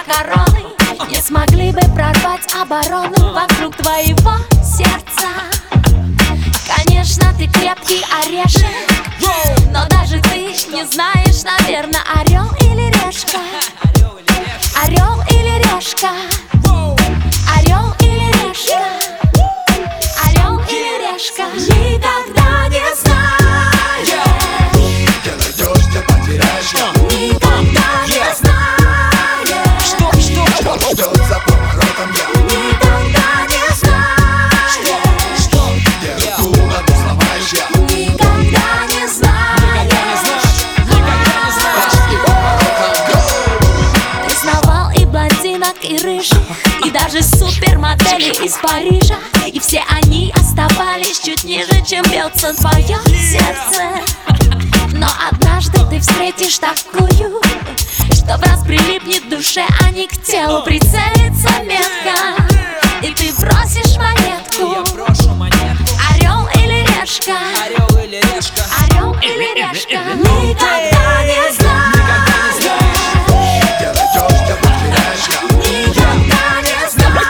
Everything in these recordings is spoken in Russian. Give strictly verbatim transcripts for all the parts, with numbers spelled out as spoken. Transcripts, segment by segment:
короны не смогли бы прорвать оборону вокруг твоего сердца. Конечно, ты крепкий орешек, но даже ты не знаешь, наверное, орел или решка. Орел или решка. Орел или решка. Орел или решка. Никогда не знаешь, где найдешь, где потеряешь. никогда не знаешь, Что ждет за поворотом я. никогда не знаешь, Где руку ногу сломаешь я. никогда не знаешь. Почти поворотом go. Ты знавал и блондинок, и рыжих, и даже супермодели из Парижа. И все они оставались чуть ниже, чем бьется твое сердце. Но однажды ты встретишь такую, что в раз прилипнет душе, а не к телу. Прицелится метко, и ты бросишь монетку. Орел или решка. Орел или решка. Орел или решка. Никогда не знаешь, Где найдешь, где потеряешь я. никогда не знаешь,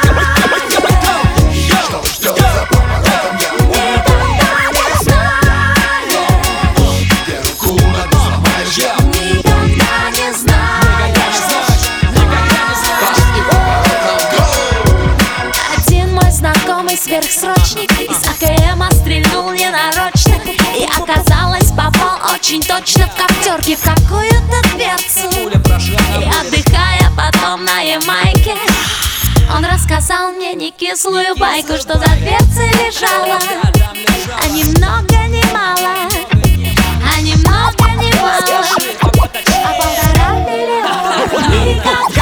Что ждет за поворотом я. никогда не знаешь, Где руку ногу сломаешь я. никогда не знаешь. Почти поворотом go. Один мой знакомый сверхсрочник из АКМа стрельнул ненарочно, и оказалось, попал очень точно в коптерке в какую-то дверцу. Пуля прошла И отдыхая потом на Ямайке, он рассказал мне не кислую байку, что за дверцей лежала, а ни много ни мало, а ни много ни мало, а полтора миллиона. Никогда